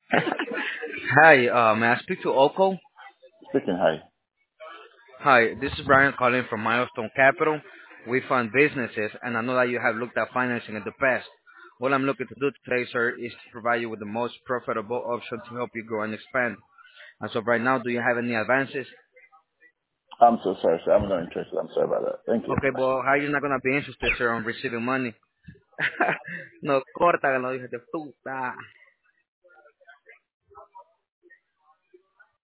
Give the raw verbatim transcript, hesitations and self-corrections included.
Hi, uh, may I speak to Oko? Speaking hi. Hi, this is Brian calling from Milestone Capital. We fund businesses, and I know that you have looked at financing in the past. What I'm looking to do today, sir, is to provide you with the most profitable option to help you grow and expand. As of right now, do you have any advances? I'm so sorry, sir. I'm not interested. I'm sorry about that. Thank you. Okay, but how are you not going to be interested, sir, on receiving money? No, corta, que no dije de puta.